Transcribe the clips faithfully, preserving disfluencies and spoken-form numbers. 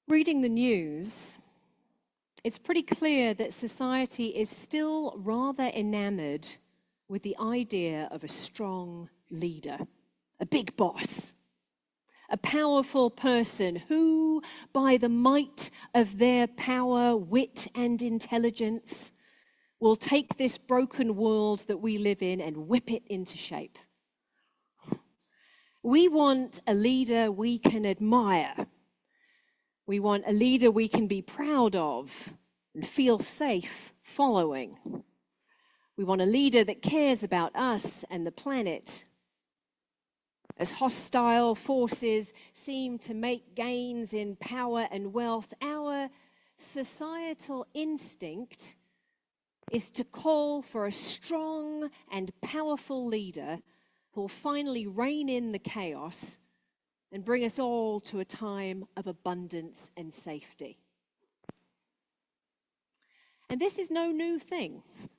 Reading the news, it's pretty clear that society is still rather enamored with the idea of a strong leader, a big boss, a powerful person who, by the might of their power, wit, and intelligence, will take this broken world that we live in and whip it into shape. We want a leader we can admire. We want a leader we can be proud of and feel safe following. We want a leader that cares about us and the planet. As hostile forces seem to make gains in power and wealth, our societal instinct is to call for a strong and powerful leader who will finally rein in the chaos and bring us all to a time of abundance and safety. And this is no new thing.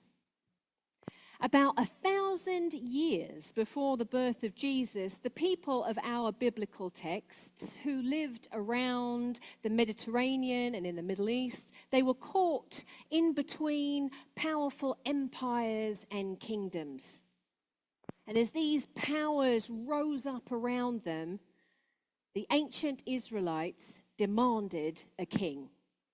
About a thousand years before the birth of Jesus, the people of our biblical texts who lived around the Mediterranean and in the Middle East, they were caught in between powerful empires and kingdoms. And as these powers rose up around them, the ancient Israelites demanded a king.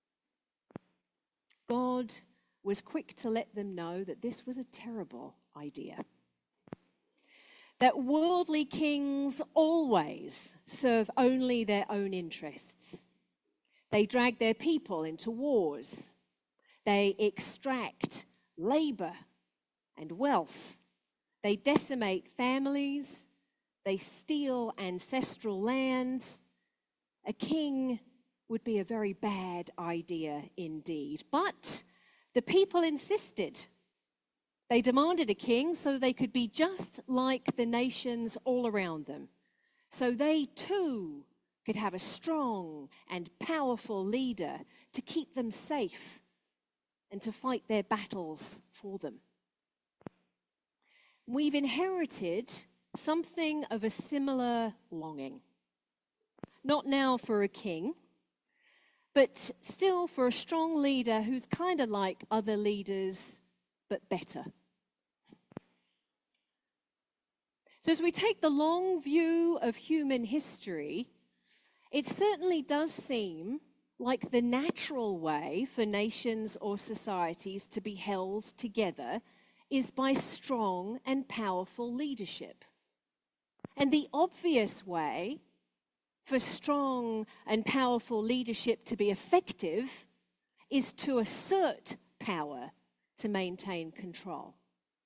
God was quick to let them know that this was a terrible idea. That worldly kings always serve only their own interests. They drag their people into wars. They extract labor and wealth. They decimate families. They steal ancestral lands. A king would be a very bad idea indeed. But the people insisted. They demanded a king so they could be just like the nations all around them. So they too could have a strong and powerful leader to keep them safe and to fight their battles for them. We've inherited something of a similar longing. Not now for a king, but still for a strong leader who's kind of like other leaders, but better. So as we take the long view of human history, it certainly does seem like the natural way for nations or societies to be held together is by strong and powerful leadership. And the obvious way for strong and powerful leadership to be effective is to assert power to maintain control.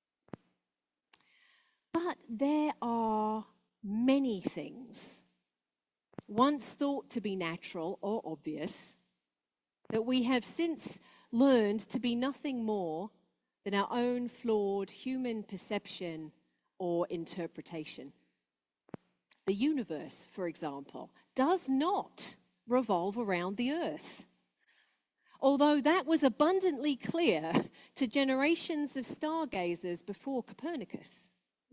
But there are many things, once thought to be natural or obvious, that we have since learned to be nothing more than our own flawed human perception or interpretation. The universe, for example, does not revolve around the earth. Although that was abundantly clear to generations of stargazers before Copernicus.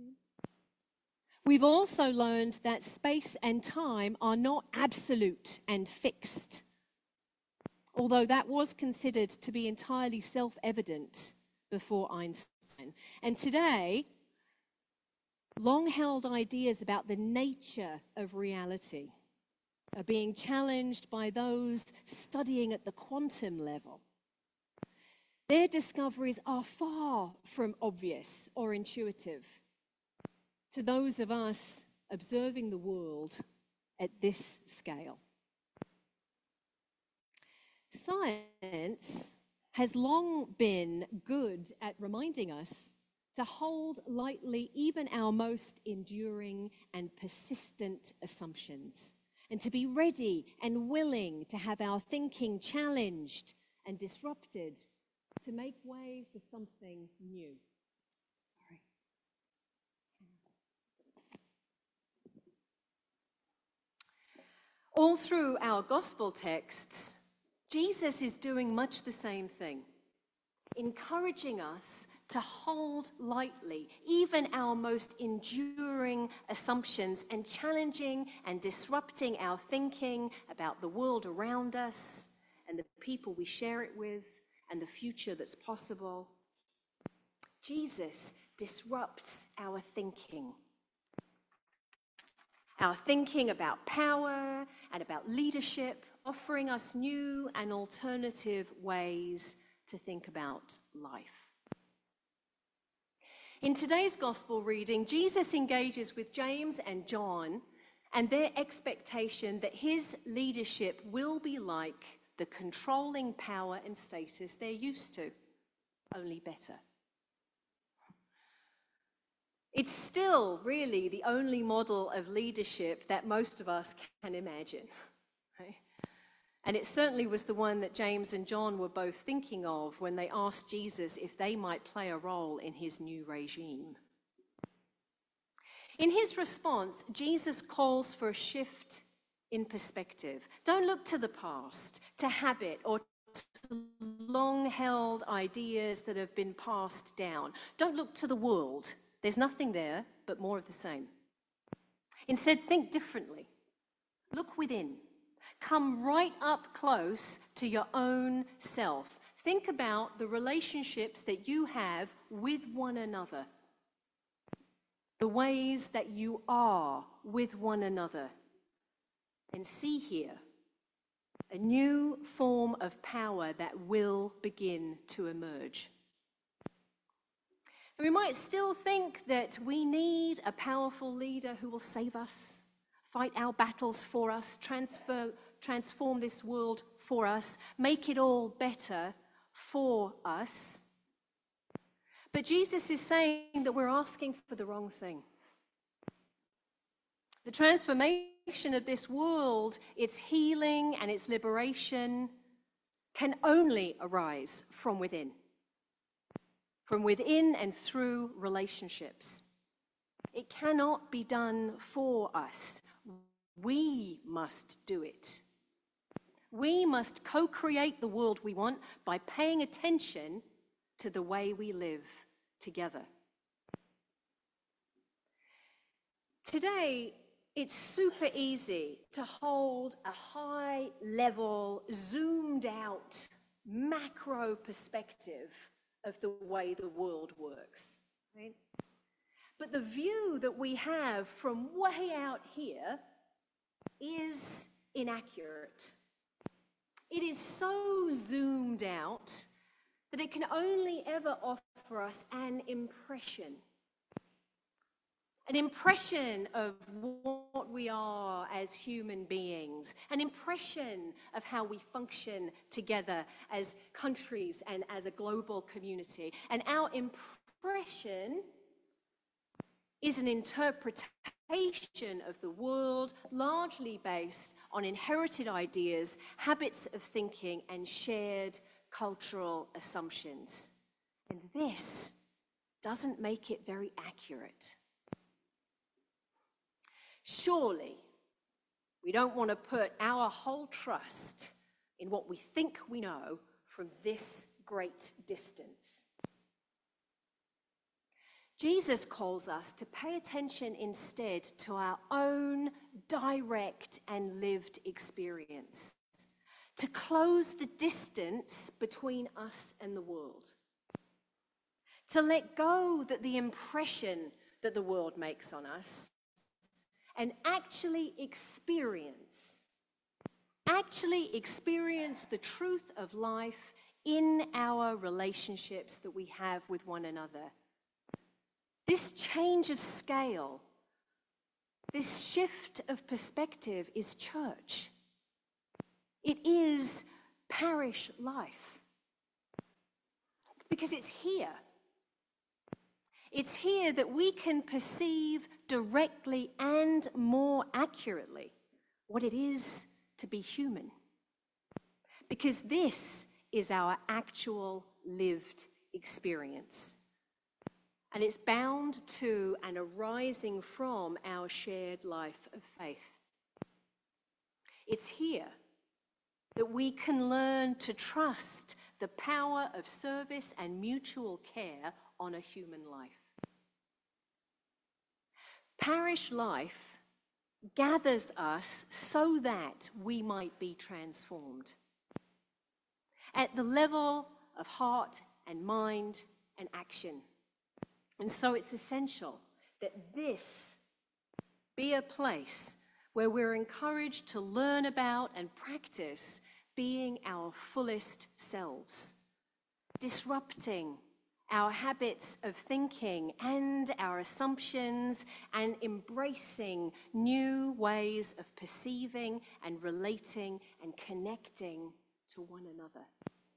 We've also learned that space and time are not absolute and fixed, although that was considered to be entirely self-evident before Einstein. And today, long-held ideas about the nature of reality are being challenged by those studying at the quantum level. Their discoveries are far from obvious or intuitive to those of us observing the world at this scale. Science has long been good at reminding us to hold lightly even our most enduring and persistent assumptions, and to be ready and willing to have our thinking challenged and disrupted to make way for something new. Sorry. All through our gospel texts, Jesus is doing much the same thing, encouraging us to hold lightly even our most enduring assumptions and challenging and disrupting our thinking about the world around us and the people we share it with and the future that's possible. Jesus disrupts our thinking. Our thinking about power and about leadership, offering us new and alternative ways to think about life. In today's gospel reading, Jesus engages with James and John and their expectation that his leadership will be like the controlling power and status they're used to, only better. It's still really the only model of leadership that most of us can imagine. Right? And it certainly was the one that James and John were both thinking of when they asked Jesus if they might play a role in his new regime. In his response, Jesus calls for a shift in perspective. Don't look to the past, to habit, or to long-held ideas that have been passed down. Don't look to the world. There's nothing there but more of the same. Instead, think differently. Look within. Come right up close to your own self. Think about the relationships that you have with one another, the ways that you are with one another, and see here a new form of power that will begin to emerge. We might still think that we need a powerful leader who will save us, fight our battles for us, transfer, transform this world for us, make it all better for us. But Jesus is saying that we're asking for the wrong thing. The transformation of this world, its healing and its liberation, can only arise from within. From within and through relationships. It cannot be done for us. We must do it. We must co-create the world we want by paying attention to the way we live together. Today, it's super easy to hold a high-level, zoomed-out, macro perspective of the way the world works, right? But the view that we have from way out here is inaccurate. It is so zoomed out that it can only ever offer us an impression. An impression of what we are as human beings, an impression of how we function together as countries and as a global community. And our impression is an interpretation of the world largely based on inherited ideas, habits of thinking, and shared cultural assumptions. And this doesn't make it very accurate. Surely, we don't want to put our whole trust in what we think we know from this great distance. Jesus calls us to pay attention instead to our own direct and lived experience, to close the distance between us and the world, to let go that the impression that the world makes on us and actually experience, actually experience the truth of life in our relationships that we have with one another. This change of scale, this shift of perspective is church. It is parish life. Because it's here. It's here that we can perceive directly and more accurately what it is to be human. Because this is our actual lived experience. And it's bound to and arising from our shared life of faith. It's here that we can learn to trust the power of service and mutual care on a human life. Parish life gathers us so that we might be transformed at the level of heart and mind and action. And so it's essential that this be a place where we're encouraged to learn about and practice being our fullest selves, disrupting our habits of thinking and our assumptions, and embracing new ways of perceiving and relating and connecting to one another.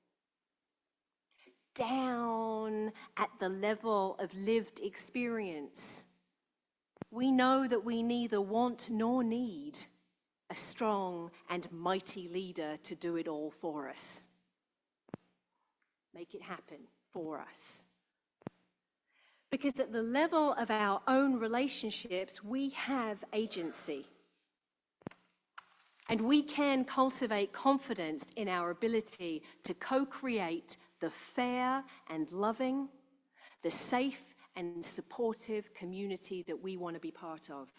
Down at the level of lived experience, we know that we neither want nor need a strong and mighty leader to do it all for us. Make it happen for us. Because at the level of our own relationships, we have agency. And we can cultivate confidence in our ability to co-create the fair and loving, the safe and supportive community that we want to be part of.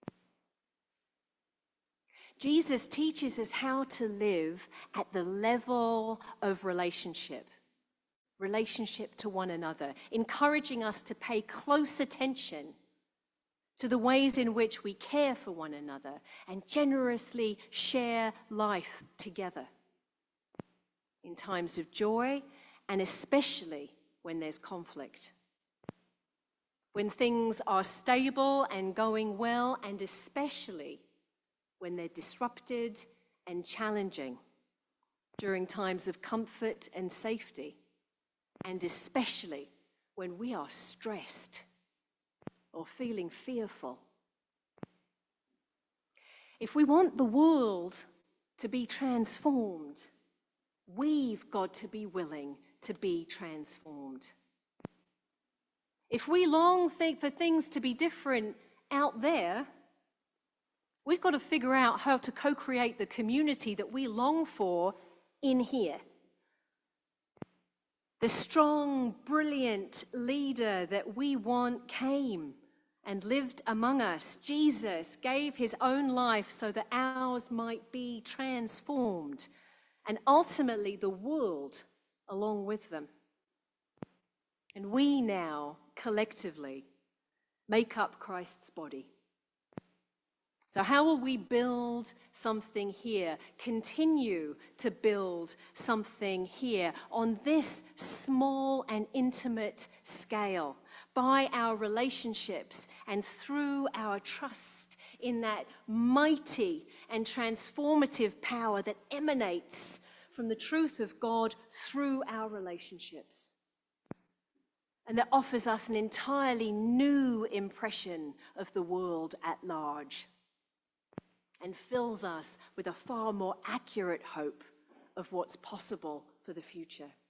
Jesus teaches us how to live at the level of relationship, relationship to one another, encouraging us to pay close attention to the ways in which we care for one another and generously share life together in times of joy, and especially when there's conflict. When things are stable and going well, and especially when they're disrupted and challenging during times of comfort and safety, and especially when we are stressed or feeling fearful. If we want the world to be transformed, we've got to be willing to be transformed. If we long think for things to be different out there, we've got to figure out how to co-create the community that we long for in here. The strong, brilliant leader that we want came and lived among us. Jesus gave his own life so that ours might be transformed, and ultimately the world along with them. And we now collectively make up Christ's body. So how will we build something here, continue to build something here on this small and intimate scale, by our relationships and through our trust in that mighty and transformative power that emanates from the truth of God through our relationships, and that offers us an entirely new impression of the world at large, and fills us with a far more accurate hope of what's possible for the future.